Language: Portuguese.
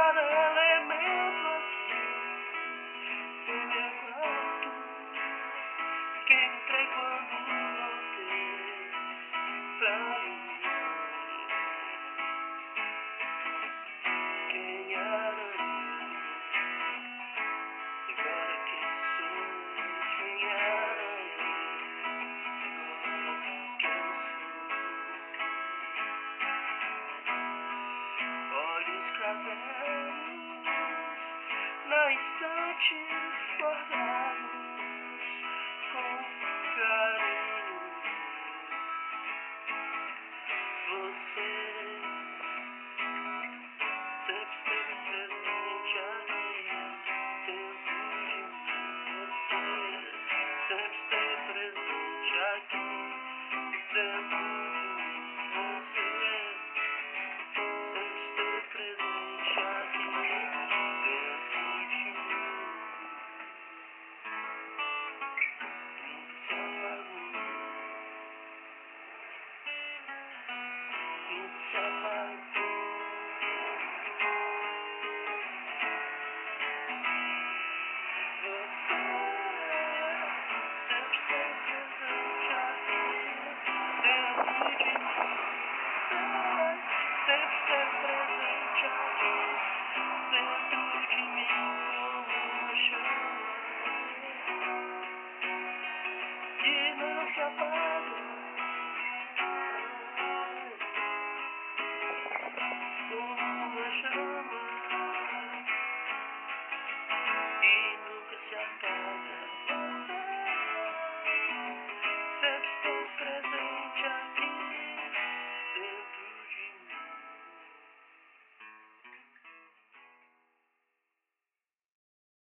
cada elemento aqui em meu quarto que entrei quando voltei pra mim. Quem era eu? Agora quem sou? Quem era eu? Agora quem sou? Olhos cravelos na estante guardados com carinho. Você sempre esteve presente aqui dentro de mim. Você sempre esteve presente aqui dentro de mim. Você sempre esteve presente aqui dentro de mim. Nunca se apagou, nunca se apagou. Você sempre esteve presente aqui dentro de mim.